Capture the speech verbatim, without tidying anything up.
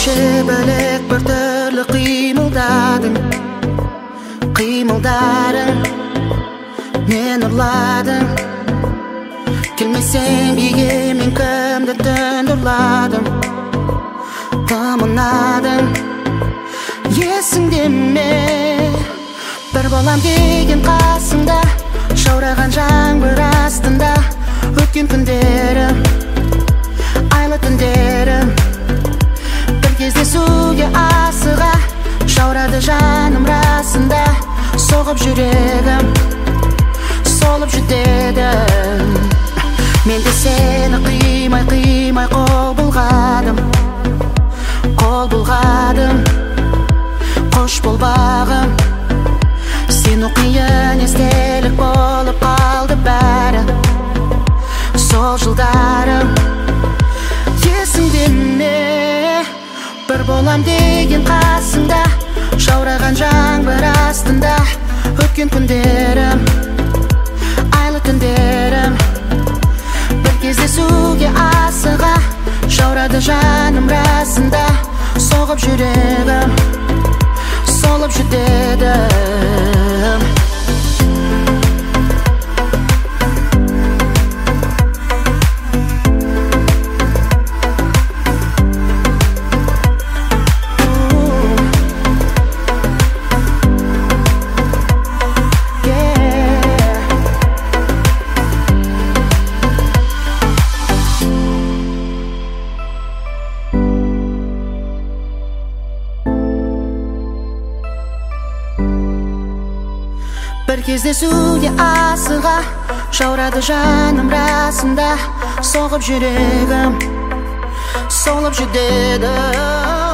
Өзгеше бөлек бір түрлі қимылдадың, қимылдарың мен ұрладың. Келмесең биге мен кімді түнді ұрладым, тамынадың. Есіңде ме бір болам деген қасыңда, жаураған жаңбыр астында өткен күндерім, айлы түндерім. Бір кездесуге асыға жаурады жаным расында, соғып жүрегім, солып жүдеді. Мен де сені қимай қимай қол бұлғадым, қол бұлғадым. Қош бол бағым, сен қиын естелік болып қалды бәрі сол жылдарым. Есіңде ме бір болам деген қасыңда, жаураған жаңбыр астында өткен күндерім, айлы түндерім. Бір кездесуге асыға жаурады жаным расында, соғып жүрегім, солып жүдедім. Бір кездесуге асыға жаурады жаным расында, соғып жүрегім, солып жүдеді.